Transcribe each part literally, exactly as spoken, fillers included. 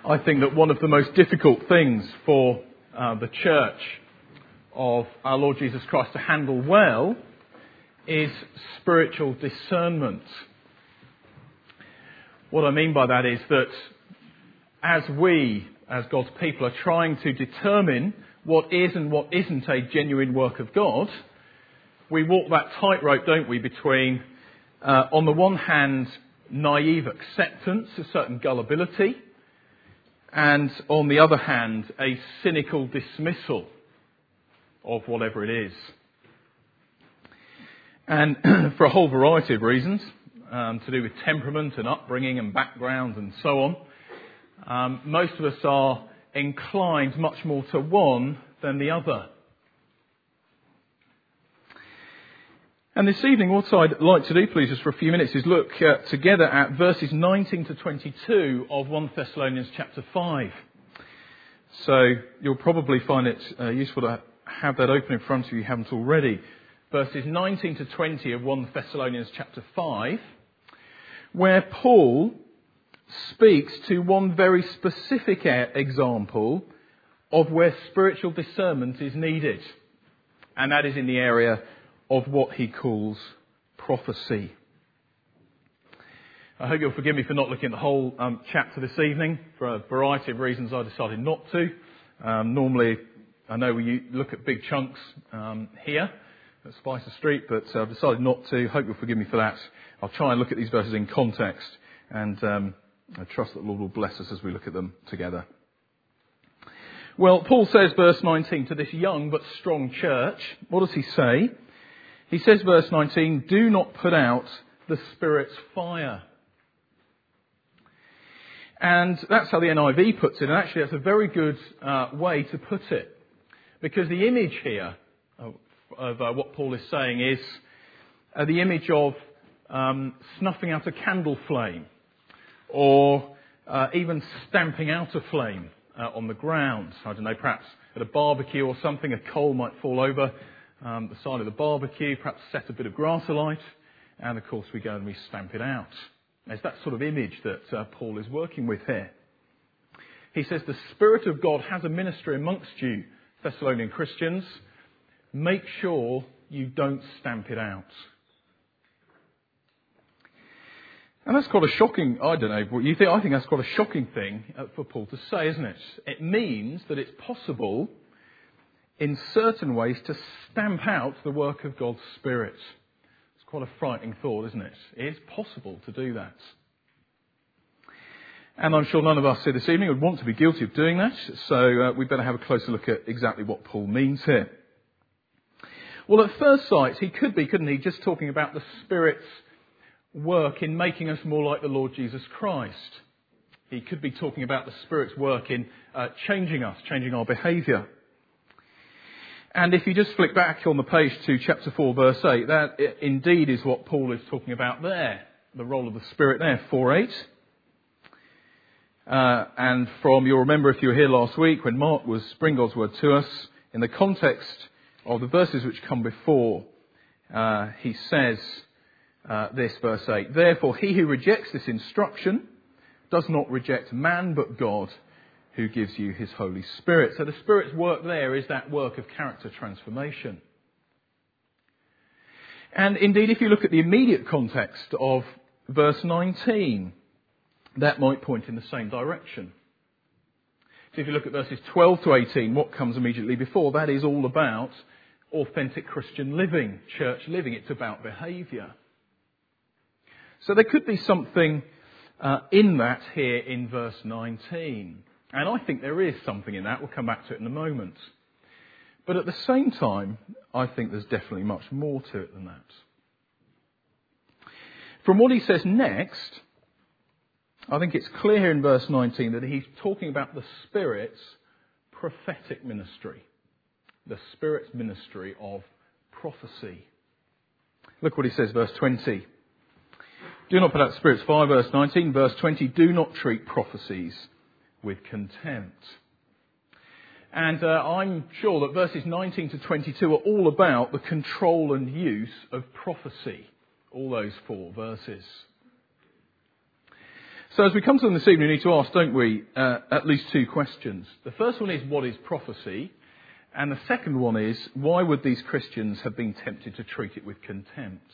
I think that one of the most difficult things for uh, the church of our Lord Jesus Christ to handle well is spiritual discernment. What I mean by that is that as we, as God's people, are trying to determine what is and what isn't a genuine work of God, we walk that tightrope, don't we, between, uh, on the one hand, naive acceptance, a certain gullibility, and on the other hand, a cynical dismissal of whatever it is. And for a whole variety of reasons, um, to do with temperament and upbringing and background and so on, um, most of us are inclined much more to one than the other. And this evening, what I'd like to do, please, just for a few minutes, is look uh, together at verses nineteen to twenty-two of First Thessalonians chapter five. So you'll probably find it uh, useful to have that open in front of you if you haven't already. Verses nineteen to twenty of First Thessalonians chapter five, where Paul speaks to one very specific example of where spiritual discernment is needed. And that is in the area of what he calls prophecy. I hope you'll forgive me for not looking at the whole um, chapter this evening. For a variety of reasons, I decided not to. Um, normally, I know we look at big chunks um, here at Spicer Street, but uh, I've decided not to. Hope you'll forgive me for that. I'll try and look at these verses in context, and um, I trust that the Lord will bless us as we look at them together. Well, Paul says, verse nineteen, to this young but strong church, what does he say? He says, verse nineteen, do not put out the Spirit's fire. And that's how the N I V puts it. And actually, that's a very good uh, way to put it. Because the image here of, of uh, what Paul is saying is uh, the image of um, snuffing out a candle flame. Or uh, even stamping out a flame uh, on the ground. I don't know, perhaps at a barbecue or something, a coal might fall over Um, the side of the barbecue, perhaps set a bit of grass alight, and of course we go and we stamp it out. It's that sort of image that uh, Paul is working with here. He says the Spirit of God has a ministry amongst you, Thessalonian Christians. Make sure you don't stamp it out. And that's quite a shocking, I don't know what you think, I think that's quite a shocking thing uh, for Paul to say, isn't it? It means that it's possible in certain ways to stamp out the work of God's Spirit. It's quite a frightening thought, isn't it? It is possible to do that. And I'm sure none of us here this evening would want to be guilty of doing that, so uh, we'd better have a closer look at exactly what Paul means here. Well, at first sight, he could be, couldn't he, just talking about the Spirit's work in making us more like the Lord Jesus Christ. He could be talking about the Spirit's work in uh, changing us, changing our behaviour. And if you just flick back on the page to chapter four, verse eight, that indeed is what Paul is talking about there. The role of the Spirit there, four eight. Uh, and from, you'll remember if you were here last week when Mark was bringing God's word to us, in the context of the verses which come before, uh, he says uh, this, verse eight, therefore he who rejects this instruction does not reject man but God, who gives you his Holy Spirit. So the Spirit's work there is that work of character transformation. And indeed, if you look at the immediate context of verse nineteen, that might point in the same direction. So if you look at verses twelve to eighteen, what comes immediately before? That is all about authentic Christian living, church living. It's about behaviour. So there could be something uh, in that here in verse nineteen. And I think there is something in that. We'll come back to it in a moment. But at the same time, I think there's definitely much more to it than that. From what he says next, I think it's clear here in verse nineteen that he's talking about the Spirit's prophetic ministry. The Spirit's ministry of prophecy. Look what he says, verse twenty. Do not put out the Spirit's fire, verse nineteen. Verse twenty, do not treat prophecies with contempt. And uh, I'm sure that verses nineteen to twenty-two are all about the control and use of prophecy. All those four verses. So as we come to them this evening, we need to ask, don't we, uh, at least two questions. The first one is, what is prophecy? And the second one is, why would these Christians have been tempted to treat it with contempt?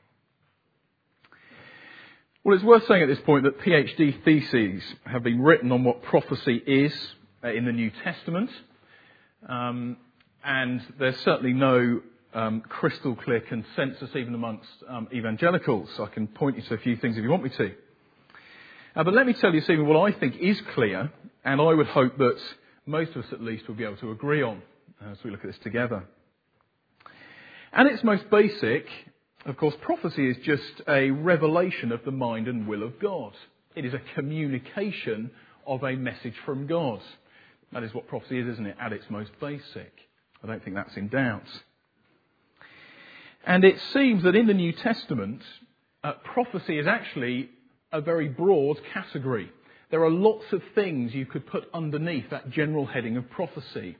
Well, it's worth saying at this point that PhD theses have been written on what prophecy is uh, in the New Testament. Um, and there's certainly no um, crystal clear consensus even amongst um, evangelicals. I can point you to a few things if you want me to. Uh, but let me tell you, Stephen, what I think is clear, and I would hope that most of us at least will be able to agree on as we look at this together. And its most basic, of course, prophecy is just a revelation of the mind and will of God. It is a communication of a message from God. That is what prophecy is, isn't it, at its most basic. I don't think that's in doubt. And it seems that in the New Testament, uh, prophecy is actually a very broad category. There are lots of things you could put underneath that general heading of prophecy.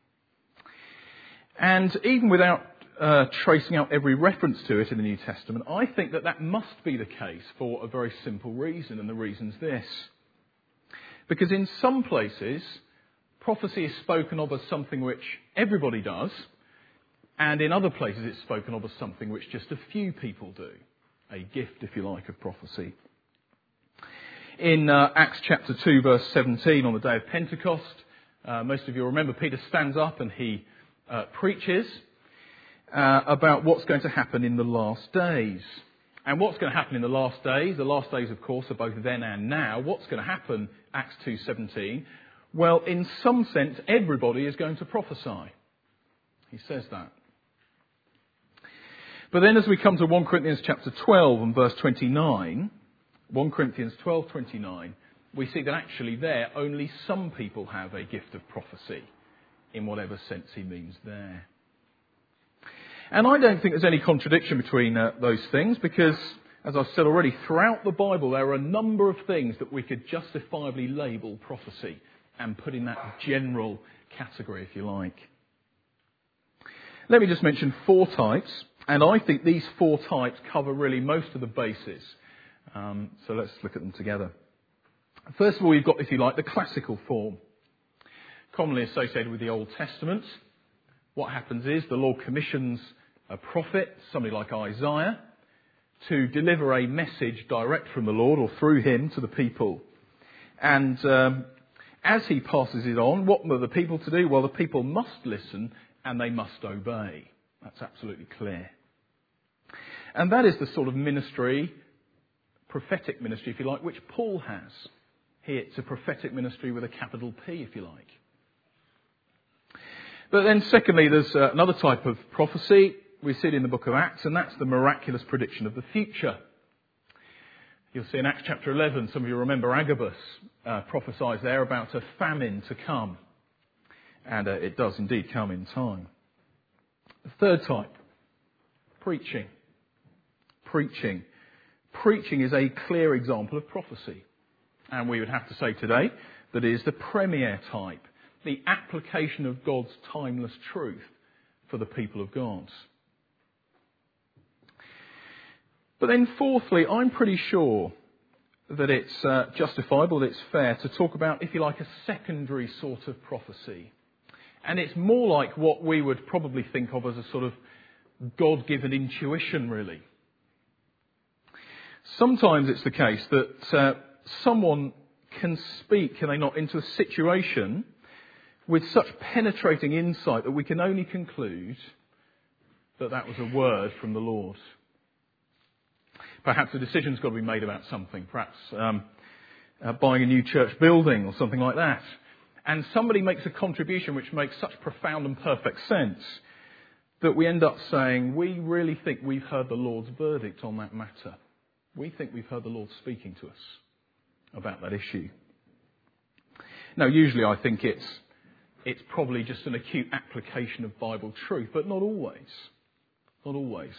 And even without uh, tracing out every reference to it in the New Testament, I think that that must be the case for a very simple reason, and the reason's this. Because in some places, prophecy is spoken of as something which everybody does, and in other places it's spoken of as something which just a few people do. A gift, if you like, of prophecy. In uh, Acts chapter two, verse seventeen, on the day of Pentecost, uh, most of you remember Peter stands up and he uh, preaches uh, about what's going to happen in the last days. And what's going to happen in the last days? The last days, of course, are both then and now. What's going to happen, Acts two seventeen? Well, in some sense, everybody is going to prophesy. He says that. But then as we come to First Corinthians chapter twelve and verse twenty-nine, First Corinthians twelve twenty-nine, we see that actually there only some people have a gift of prophecy, in whatever sense he means there. And I don't think there's any contradiction between uh, those things, because, as I've said already, throughout the Bible there are a number of things that we could justifiably label prophecy and put in that general category, if you like. Let me just mention four types, and I think these four types cover really most of the bases. Um, so let's look at them together. First of all, you've got, if you like, the classical form. Commonly associated with the Old Testament. What happens is the Lord commissions a prophet, somebody like Isaiah, to deliver a message direct from the Lord or through him to the people. And um, as he passes it on, what are the people to do? Well, the people must listen and they must obey. That's absolutely clear. And that is the sort of ministry, prophetic ministry, if you like, which Paul has. Here it's a prophetic ministry with a capital P, if you like. But then secondly, there's uh, another type of prophecy. We see it in the book of Acts, and that's the miraculous prediction of the future. You'll see in Acts chapter eleven, some of you remember Agabus uh, prophesies there about a famine to come. And uh, it does indeed come in time. The third type, preaching. Preaching. Preaching is a clear example of prophecy. And we would have to say today that it is the premier type, the application of God's timeless truth for the people of God. But then fourthly, I'm pretty sure that it's uh, justifiable, that it's fair to talk about, if you like, a secondary sort of prophecy. And it's more like what we would probably think of as a sort of God-given intuition, really. Sometimes it's the case that uh, someone can speak, can they not, into a situation with such penetrating insight that we can only conclude that that was a word from the Lord. Perhaps a decision's got to be made about something, perhaps um, uh, buying a new church building or something like that. And somebody makes a contribution which makes such profound and perfect sense that we end up saying, we really think we've heard the Lord's verdict on that matter. We think we've heard the Lord speaking to us about that issue. Now, usually I think it's it's probably just an acute application of Bible truth, but not always. Not always.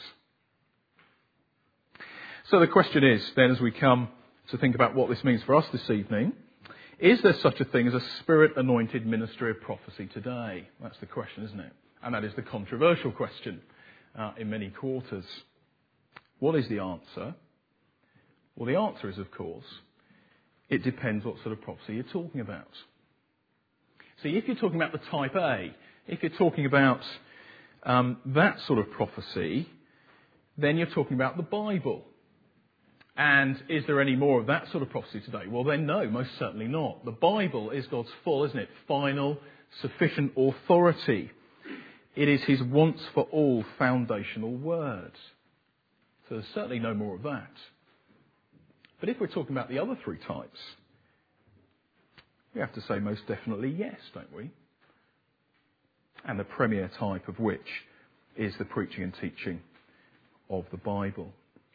So the question is, then, as we come to think about what this means for us this evening, is there such a thing as a Spirit-anointed ministry of prophecy today? That's the question, isn't it? And that is the controversial question uh, in many quarters. What is the answer? Well, the answer is, of course, It depends what sort of prophecy you're talking about. See, if you're talking about the type A, if you're talking about um, that sort of prophecy, then you're talking about the Bible. And is there any more of that sort of prophecy today? Well, then no, most certainly not. The Bible is God's full, isn't it? Final, sufficient authority. It is his once for all foundational word. So there's certainly no more of that. But if we're talking about the other three types, we have to say most definitely yes, don't we? And the premier type of which is the preaching and teaching of the Bible.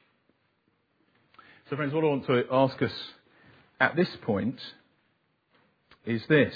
So friends, what I want to ask us at this point is this.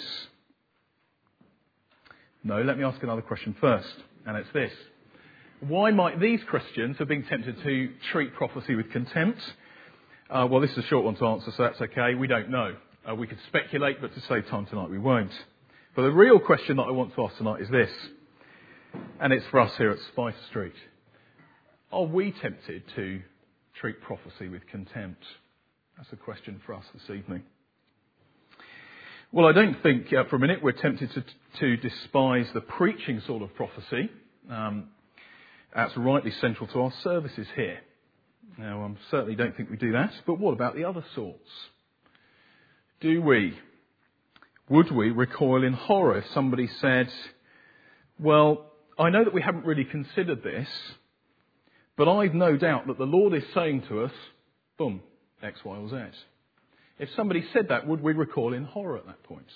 No, let me ask another question first, and it's this. Why might these Christians have been tempted to treat prophecy with contempt? Uh, well, this is a short one to answer, so that's okay. We don't know. Uh, we could speculate, but to save time tonight, we won't. But the real question that I want to ask tonight is this, and it's for us here at Spicer Street. Are we tempted to treat prophecy with contempt? That's a question for us this evening. Well, I don't think uh, for a minute we're tempted to, to despise the preaching sort of prophecy. Um, that's rightly central to our services here. Now, I certainly don't think we do that. But what about the other sorts? Do we, would we recoil in horror if somebody said, well, I know that we haven't really considered this, but I've no doubt that the Lord is saying to us, boom, X, Y, or Z. If somebody said that, would we recoil in horror at that point?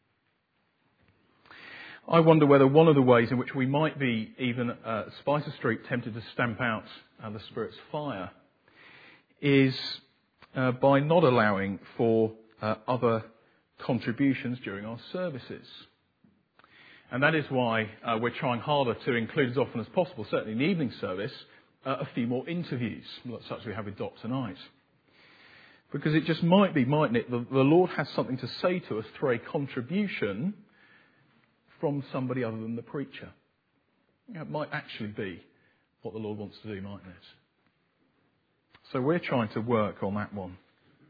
I wonder whether one of the ways in which we might be, even uh, Spicer Street, tempted to stamp out uh, the Spirit's fire is uh, by not allowing for uh, other contributions during our services. And that is why uh, we're trying harder to include as often as possible, certainly in the evening service, uh, a few more interviews, such as we have with Dot tonight. Because it just might be, mightn't it, the, the Lord has something to say to us through a contribution from somebody other than the preacher. It might actually be what the Lord wants to do, mightn't it? So we're trying to work on that one.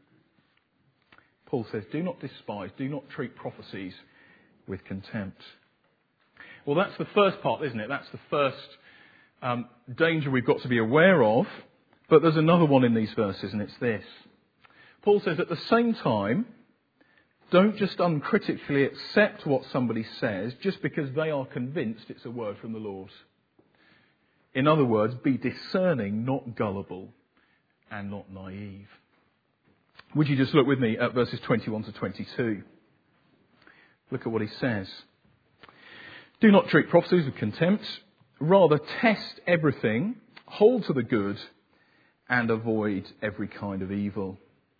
Paul says, do not despise, do not treat prophecies with contempt. Well, that's the first part, isn't it? That's the first um, danger we've got to be aware of. But there's another one in these verses, and it's this. Paul says, at the same time, don't just uncritically accept what somebody says just because they are convinced it's a word from the Lord. In other words, be discerning, not gullible, and not naive. Would you just look with me at verses twenty-one to twenty-two? Look at what he says. Do not treat prophecies with contempt. Rather, test everything, hold to the good, and avoid every kind of evil.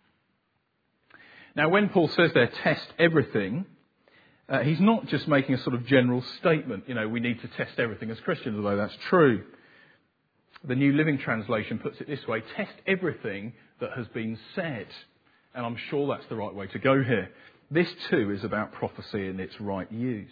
Now, when Paul says there, test everything, uh, he's not just making a sort of general statement. You know, we need to test everything as Christians, although that's true. The New Living Translation puts it this way, test everything that has been said. And I'm sure that's the right way to go here. This too is about prophecy in its right use.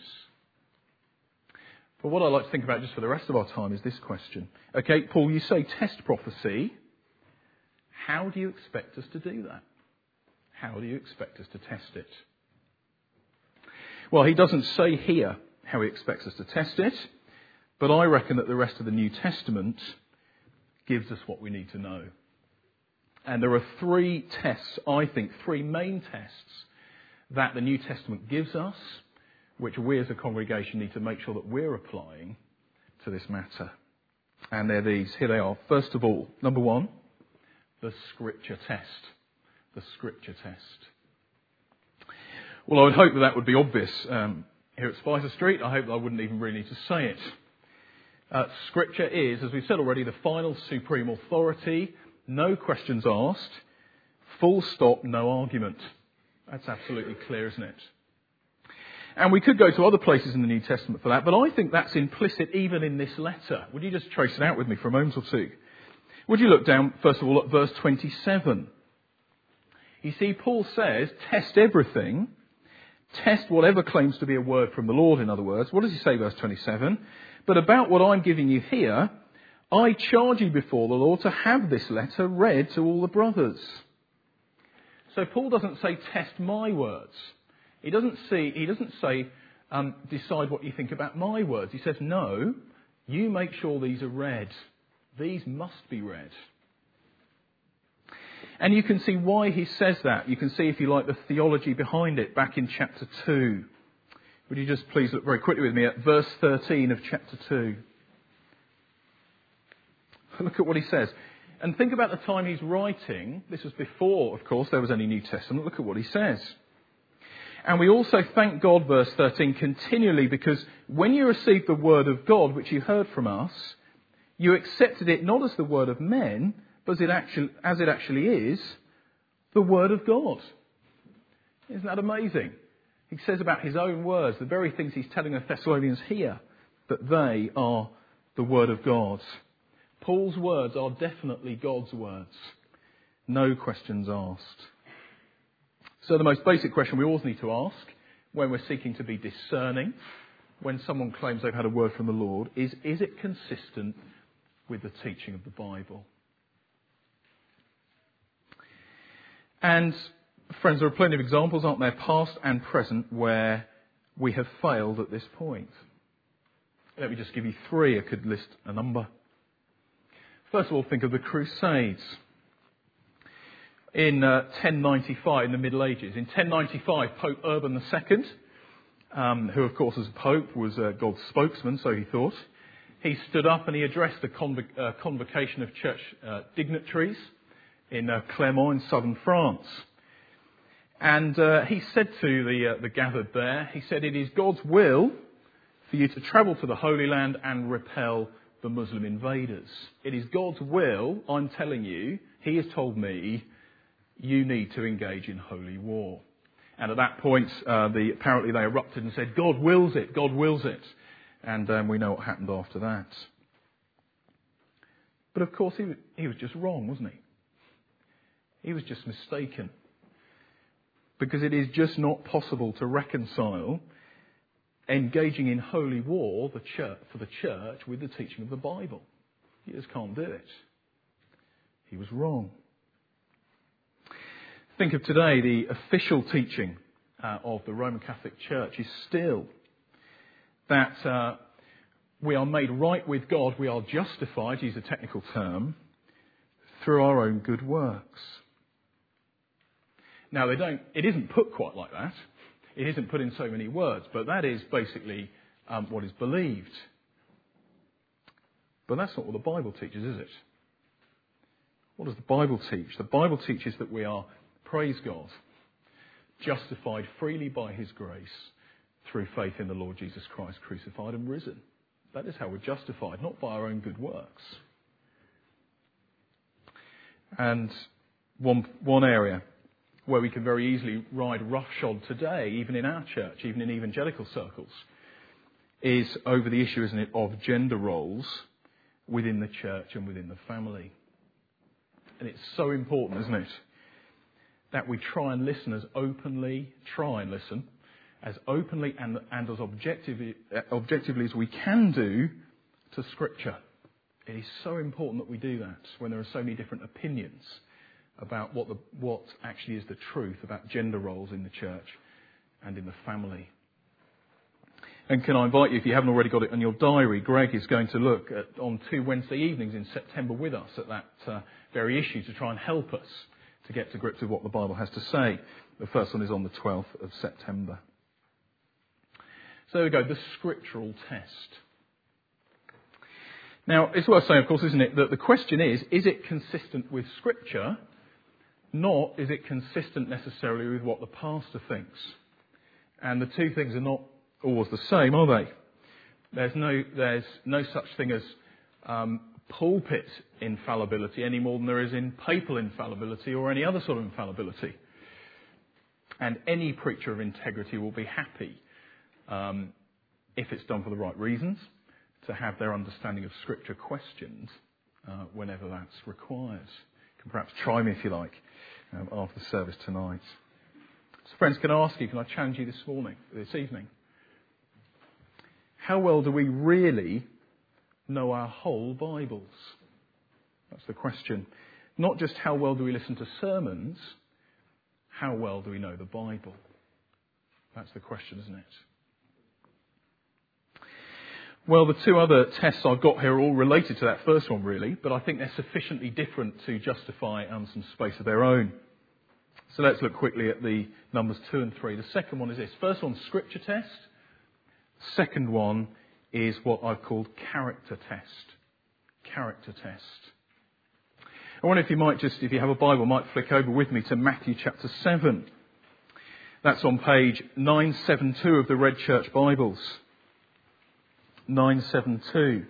But what I'd like to think about just for the rest of our time is this question. Okay, Paul, you say test prophecy. How do you expect us to do that? How do you expect us to test it? Well, he doesn't say here how he expects us to test it, but I reckon that the rest of the New Testament gives us what we need to know. And there are three tests, I think, three main tests that the New Testament gives us, which we as a congregation need to make sure that we're applying to this matter. And they're these. Here they are. First of all, number one, the Scripture test. The Scripture test. Well, I would hope that that would be obvious um, here at Spicer Street. I hope that I wouldn't even really need to say it. Uh, Scripture is, as we've said already, the final supreme authority. No questions asked. Full stop, no argument. That's absolutely clear, isn't it? And we could go to other places in the New Testament for that, but I think that's implicit even in this letter. Would you just trace it out with me for a moment or two? Would you look down, first of all, at verse twenty-seven? You see, Paul says, test everything. Test whatever claims to be a word from the Lord, in other words. What does he say, verse twenty-seven? But about what I'm giving you here, I charge you before the Lord to have this letter read to all the brothers. So Paul doesn't say, test my words. He doesn't see, he doesn't say, um, decide what you think about my words. He says, no, you make sure these are read. These must be read. And you can see why he says that. You can see, if you like, the theology behind it back in chapter two. Would you just please look very quickly with me at verse thirteen of chapter two. Look at what he says. And think about the time he's writing. This was before, of course, there was any New Testament. Look at what he says. And we also thank God, verse thirteen, continually, because when you received the word of God, which you heard from us, you accepted it not as the word of men, but as it actually, as it actually is, the word of God. Isn't that amazing? He says about his own words, the very things he's telling the Thessalonians here, that they are the word of God. Paul's words are definitely God's words. No questions asked. So the most basic question we always need to ask when we're seeking to be discerning, when someone claims they've had a word from the Lord, is, is it consistent with the teaching of the Bible? And, friends, there are plenty of examples, aren't there, past and present, where we have failed at this point. Let me just give you three. I could list a number. First of all, think of the Crusades. In uh, ten ninety-five, in the Middle Ages, in ten ninety-five, Pope Urban the Second, um, who of course as Pope was uh, God's spokesman, so he thought, he stood up and he addressed a conv- uh, convocation of church uh, dignitaries in uh, Clermont in southern France. And uh, he said to the, uh, the gathered there, he said, it is God's will for you to travel to the Holy Land and repel the Muslim invaders. It is God's will, I'm telling you, he has told me, you need to engage in holy war. And at that point, uh, the, apparently they erupted and said, God wills it, God wills it. And um, we know what happened after that. But of course, he, he was just wrong, wasn't he? He was just mistaken. Because it is just not possible to reconcile engaging in holy war the church, for the church with the teaching of the Bible. You just can't do it. He was wrong. Think of today, the official teaching uh, of the Roman Catholic Church is still that uh, we are made right with God, we are justified, to use a technical term, through our own good works. Now, they don't. It isn't put quite like that. It isn't put in so many words, but that is basically um, what is believed. But that's not what the Bible teaches, is it? What does the Bible teach? The Bible teaches that we are, praise God, justified freely by his grace through faith in the Lord Jesus Christ, crucified and risen. That is how we're justified, not by our own good works. And one, one area where we can very easily ride roughshod today, even in our church, even in evangelical circles, is over the issue, isn't it, of gender roles within the church and within the family. And it's so important, isn't it, that we try and listen as openly, try and listen, as openly and, and as objectively, objectively as we can do to Scripture. It is so important that we do that when there are so many different opinions about what the, what actually is the truth about gender roles in the church and in the family. And can I invite you, if you haven't already got it in your diary, Greg is going to look at, on two Wednesday evenings in September with us at that uh, very issue to try and help us to get to grips with what the Bible has to say. The first one is on the twelfth of September. So there we go, the scriptural test. Now, it's worth saying, of course, isn't it, that the question is, is it consistent with Scripture? Not is it consistent necessarily with what the pastor thinks. And the two things are not always the same, are they? There's no, there's no such thing as um, pulpit infallibility any more than there is in papal infallibility or any other sort of infallibility. And any preacher of integrity will be happy, um, if it's done for the right reasons, to have their understanding of Scripture questioned uh, whenever that's required. You can perhaps try me if you like um, after the service tonight. So friends, can I ask you, can I challenge you this morning, this evening? How well do we really know our whole Bibles? That's the question. Not just how well do we listen to sermons, How well do we know the Bible? That's the question, isn't it? Well, the two other tests I've got here are all related to that first one, really, but I think they're sufficiently different to justify um, some space of their own. So let's look quickly at the numbers two and three. The second one is this. First one, scripture test. Second one is what I've called character test. Character test. I wonder if you might just, if you have a Bible, might flick over with me to Matthew chapter seven. That's on page nine seventy-two of the Red Church Bibles. nine seventy-two.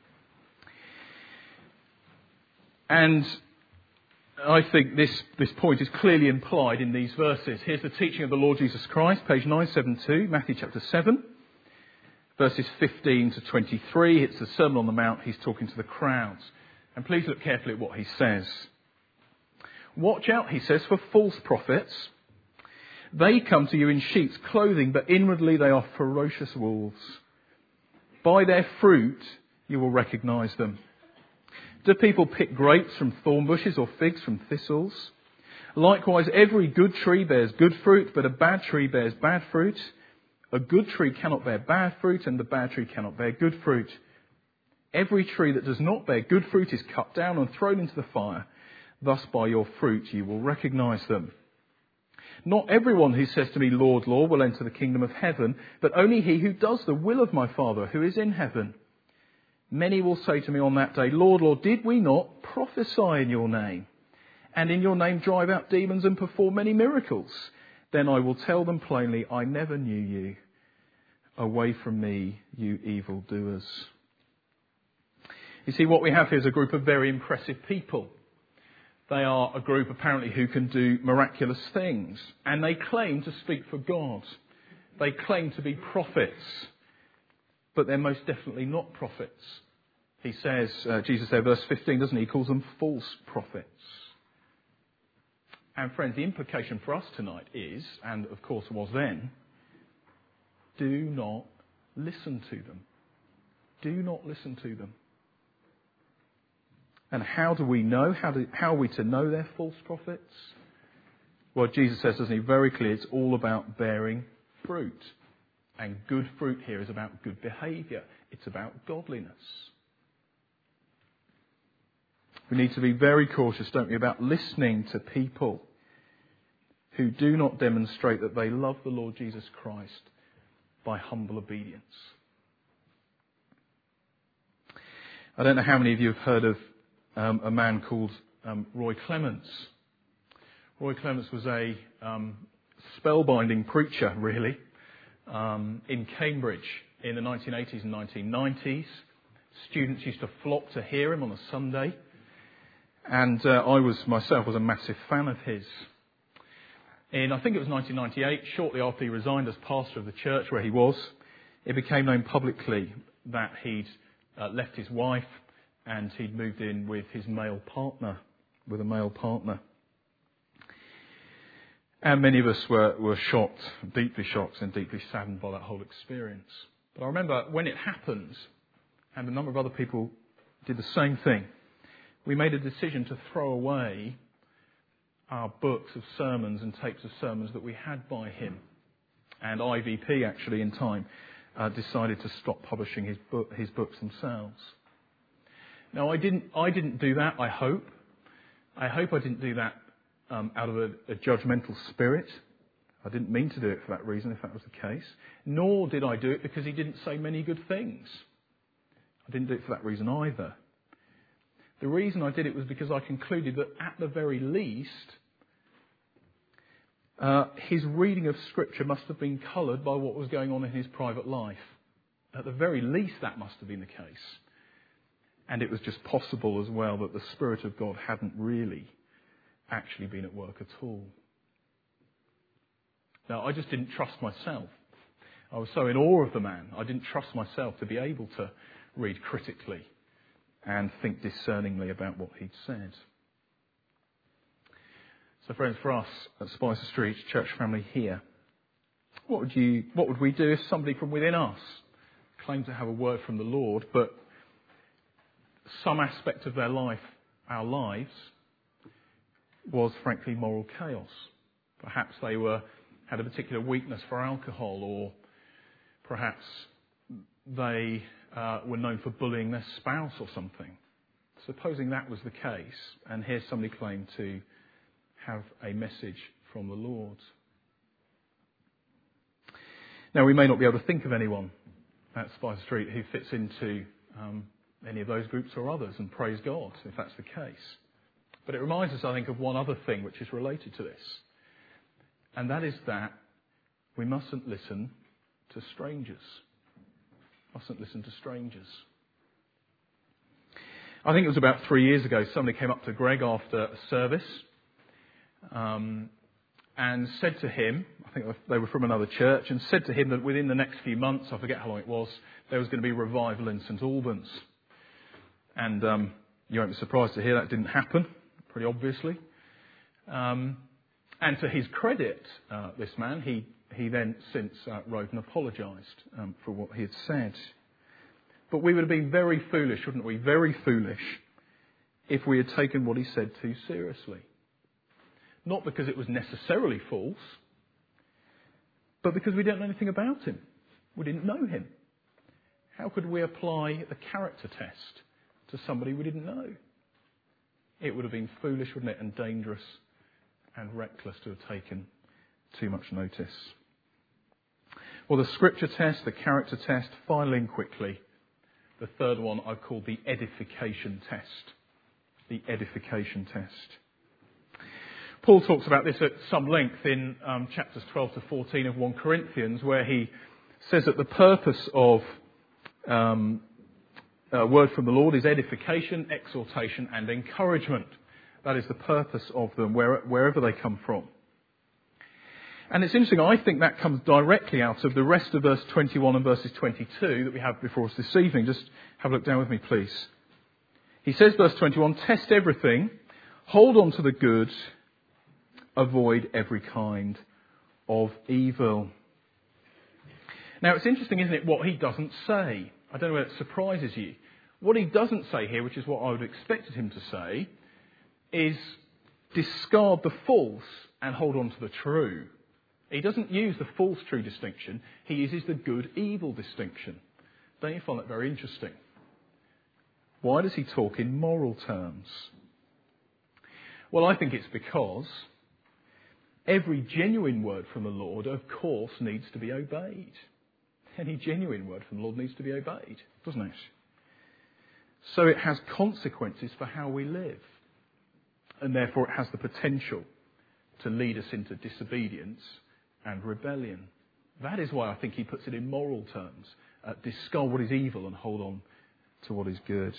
And I think this, this point is clearly implied in these verses. Here's the teaching of the Lord Jesus Christ, page nine seventy-two, Matthew chapter seven, verses fifteen to twenty-three. It's the Sermon on the Mount. He's talking to the crowds. And please look carefully at what he says. Watch out, he says, for false prophets. They come to you in sheep's clothing, but inwardly they are ferocious wolves. By their fruit you will recognise them. Do people pick grapes from thorn bushes or figs from thistles? Likewise, every good tree bears good fruit, but a bad tree bears bad fruit. A good tree cannot bear bad fruit, and the bad tree cannot bear good fruit. Every tree that does not bear good fruit is cut down and thrown into the fire. Thus by your fruit you will recognise them. Not everyone who says to me, Lord, Lord, will enter the kingdom of heaven, but only he who does the will of my Father who is in heaven. Many will say to me on that day, Lord, Lord, did we not prophesy in your name, and in your name drive out demons and perform many miracles? Then I will tell them plainly, I never knew you. Away from me, you evildoers. You see, what we have here is a group of very impressive people. They are a group apparently who can do miraculous things, and they claim to speak for God. They claim to be prophets, but they're most definitely not prophets. He says, uh, Jesus said, verse fifteen, doesn't he? He calls them false prophets. And friends, the implication for us tonight is, and of course was then, do not listen to them. Do not listen to them. And how do we know? How, do, how are we to know they're false prophets? Well, Jesus says, isn't he, very clear, it's all about bearing fruit. And good fruit here is about good behaviour. It's about godliness. We need to be very cautious, don't we, about listening to people who do not demonstrate that they love the Lord Jesus Christ by humble obedience. I don't know how many of you have heard of Um, a man called um, Roy Clements. Roy Clements was a um, spellbinding preacher, really, um, in Cambridge in the nineteen eighties and nineteen nineties. Students used to flock to hear him on a Sunday, and uh, I was myself was a massive fan of his. In I think it was nineteen ninety-eight, shortly after he resigned as pastor of the church where he was, it became known publicly that he'd uh, left his wife. And he'd moved in with his male partner, with a male partner. And many of us were, were shocked, deeply shocked and deeply saddened by that whole experience. But I remember when it happened, and a number of other people did the same thing, we made a decision to throw away our books of sermons and tapes of sermons that we had by him. And I V P, actually, in time, uh, decided to stop publishing his, book, his books themselves. Now, I didn't I didn't do that, I hope. I hope I didn't do that um, out of a, a judgmental spirit. I didn't mean to do it for that reason, if that was the case. Nor did I do it because he didn't say many good things. I didn't do it for that reason either. The reason I did it was because I concluded that at the very least, uh, his reading of Scripture must have been coloured by what was going on in his private life. At the very least, that must have been the case. And it was just possible as well that the Spirit of God hadn't really actually been at work at all. Now, I just didn't trust myself. I was so in awe of the man, I didn't trust myself to be able to read critically and think discerningly about what he'd said. So friends, for us at Spicer Street Church family here, what would you, what would we do if somebody from within us claimed to have a word from the Lord, but some aspect of their life, our lives, was frankly moral chaos? Perhaps they were had a particular weakness for alcohol, or perhaps they uh, were known for bullying their spouse or something. Supposing that was the case, and here somebody claimed to have a message from the Lord. Now, we may not be able to think of anyone at Spicer Street who fits into um, any of those groups or others, and praise God if that's the case. But it reminds us, I think, of one other thing which is related to this, and that is that we mustn't listen to strangers. Mustn't listen to strangers. I think it was about three years ago, somebody came up to Greg after a service um, and said to him, I think they were from another church, and said to him that within the next few months, I forget how long it was, there was going to be revival in St Albans. And um, you won't be surprised to hear that didn't happen, pretty obviously. Um, and to his credit, uh, this man, he, he then since uh, wrote and apologised um, for what he had said. But we would have been very foolish, wouldn't we? Very foolish if we had taken what he said too seriously. Not because it was necessarily false, but because we don't know anything about him. We didn't know him. How could we apply a character test to somebody we didn't know? It would have been foolish, wouldn't it, and dangerous and reckless to have taken too much notice. Well, the scripture test, the character test, finally and quickly, the third one I've called the edification test. The edification test. Paul talks about this at some length in um, chapters twelve to fourteen of First Corinthians, where he says that the purpose of um, a word from the Lord is edification, exhortation and encouragement. That is the purpose of them, where, wherever they come from. And it's interesting, I think that comes directly out of the rest of verse twenty-one and verses twenty-two that we have before us this evening. Just have a look down with me, please. He says, verse twenty-one, test everything, hold on to the good, avoid every kind of evil. Now, it's interesting, isn't it, what he doesn't say. I don't know whether it surprises you. What he doesn't say here, which is what I would have expected him to say, is discard the false and hold on to the true. He doesn't use the false-true distinction. He uses the good-evil distinction. Don't you find that very interesting? Why does he talk in moral terms? Well, I think it's because every genuine word from the Lord, of course, needs to be obeyed. Any genuine word from the Lord needs to be obeyed, doesn't it? So it has consequences for how we live. And therefore it has the potential to lead us into disobedience and rebellion. That is why I think he puts it in moral terms. Uh, discard what is evil and hold on to what is good.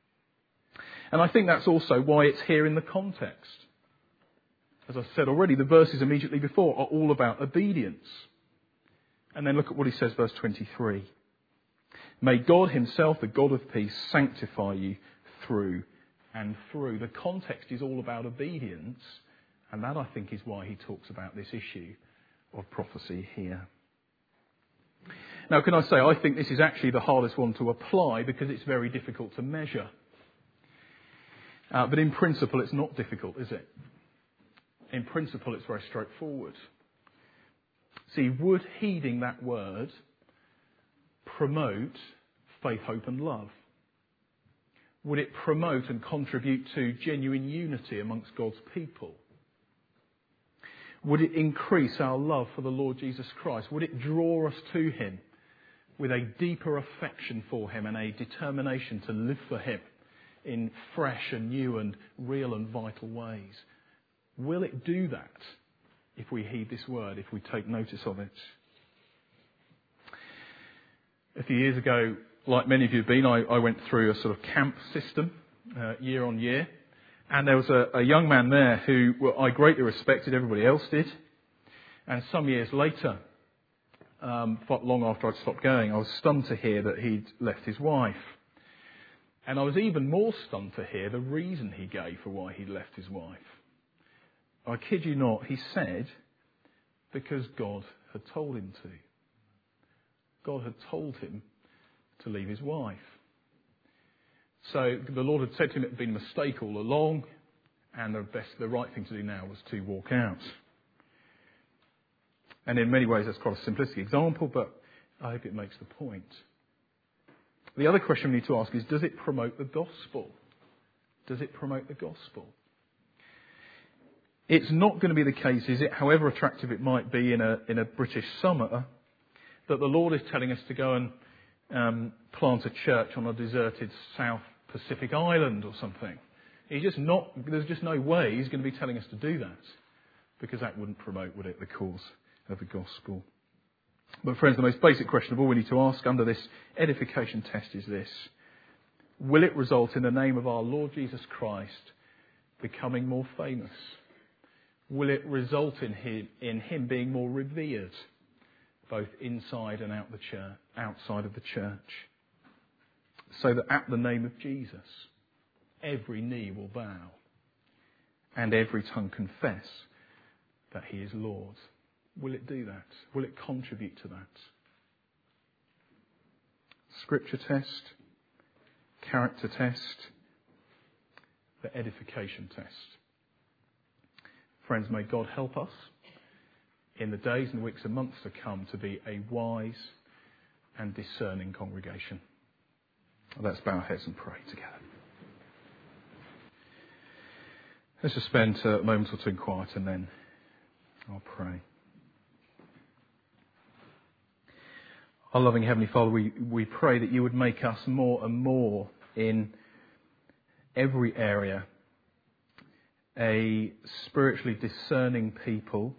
And I think that's also why it's here in the context. As I said already, the verses immediately before are all about obedience. And then look at what he says, verse twenty-three. May God himself, the God of peace, sanctify you through and through. The context is all about obedience. And that, I think, is why he talks about this issue of prophecy here. Now, can I say, I think this is actually the hardest one to apply because it's very difficult to measure. Uh, but in principle, it's not difficult, is it? In principle, it's very straightforward. See, would heeding that word promote faith, hope and love? Would it promote and contribute to genuine unity amongst God's people? Would it increase our love for the Lord Jesus Christ? Would it draw us to him with a deeper affection for him and a determination to live for him in fresh and new and real and vital ways? Will it do that if we heed this word, if we take notice of it? A few years ago, like many of you have been, I, I went through a sort of camp system uh, year on year. And there was a, a young man there who well, I greatly respected, everybody else did. And some years later, um, long after I'd stopped going, I was stunned to hear that he'd left his wife. And I was even more stunned to hear the reason he gave for why he'd left his wife. I kid you not, he said, because God had told him to. God had told him to leave his wife. So the Lord had said to him it had been a mistake all along, and the best, the right thing to do now was to walk out. And in many ways that's quite a simplistic example, but I hope it makes the point. The other question we need to ask is, does it promote the gospel? Does it promote the gospel? It's not going to be the case, is it, however attractive it might be in a in a British summer, that the Lord is telling us to go and um, plant a church on a deserted South Pacific island or something. He's just not. There's just no way He's going to be telling us to do that, because that wouldn't promote, would it, the cause of the gospel? But friends, the most basic question of all we need to ask under this edification test is this: will it result in the name of our Lord Jesus Christ becoming more famous? Will it result in him, in him being more revered, both inside and out the church, outside of the church? So that at the name of Jesus, every knee will bow and every tongue confess that He is Lord. Will it do that? Will it contribute to that? Scripture test, character test, the edification test. Friends, may God help us in the days and weeks and months to come to be a wise and discerning congregation. Let's bow our heads and pray together. Let's just spend a moment or two in quiet and then I'll pray. Our loving Heavenly Father, we, we pray that You would make us more and more in every area a spiritually discerning people,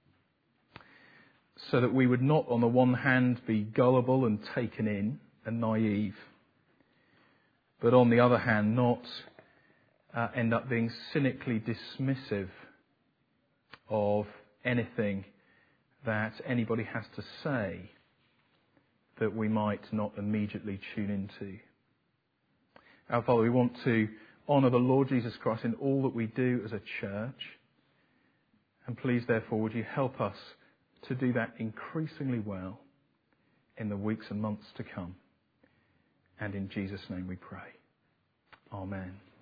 so that we would not on the one hand be gullible and taken in and naive, but on the other hand not uh, end up being cynically dismissive of anything that anybody has to say that we might not immediately tune into. Our Father, we want to honour the Lord Jesus Christ in all that we do as a church. And please, therefore, would You help us to do that increasingly well in the weeks and months to come. And in Jesus' name we pray. Amen.